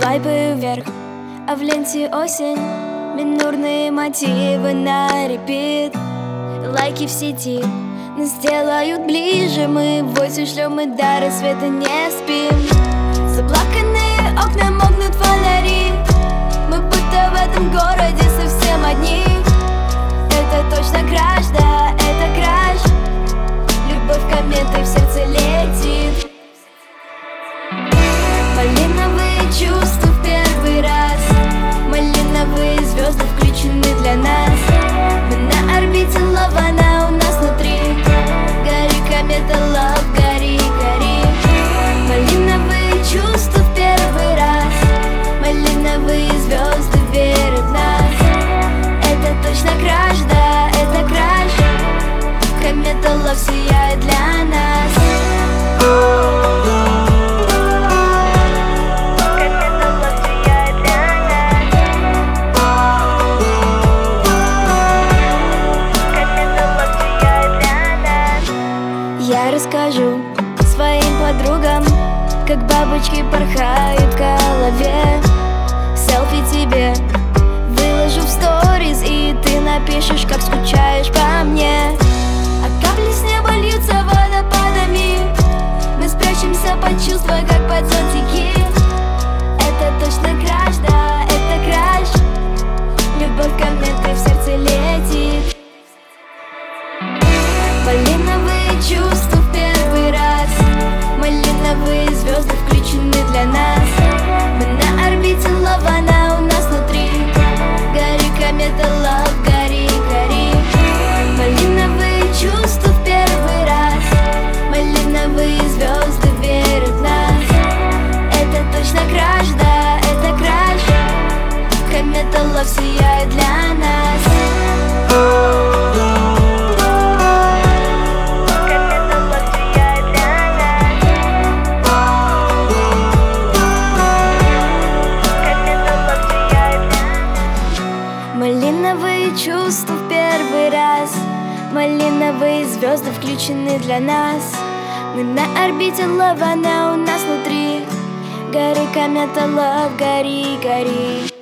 свайпы вверх, а в ленте осень, минорные мотивы на репит. Лайки в сети нас делают ближе, мы войс ушлем и до рассвета не спим. Заплаканные окна мокнут фонари, мы будто в этом городе совсем одни. Это точно краш, да, это краш. Любовь кометой в сердце летит. Малиновые чувства в первый раз, малиновые звезды включены для нас. Мы на орбите лава, она у нас внутри. Гори, комета, love, гори, гори. Малиновые чувства в первый раз, малиновые звезды верят в нас. Это точно краш, да, это краш. Комета love сияет для нас. Я расскажу своим подругам, как бабочки порхают в голове. Селфи тебе выложу в сторис, и ты напишешь, как скучаешь по мне. А капли с неба льются водопадами, мы спрячемся под чувства, как под зонтики. Это точно краш, да, это краш. Любовь кометой в сердце летит. Малиновые чувства в первый раз, малиновые звезды включены для нас. Мы на орбите лава, она у нас внутри. Гори, комета, love, гори, гори. Малиновые чувства в первый раз, малиновые звезды верят в нас. Это точно краш, да, это краш. Комета love сияет для нас. Малиновые чувства в первый раз, малиновые звезды включены для нас. Мы на орбите лава, она у нас внутри. Гори, комета, love, гори, гори.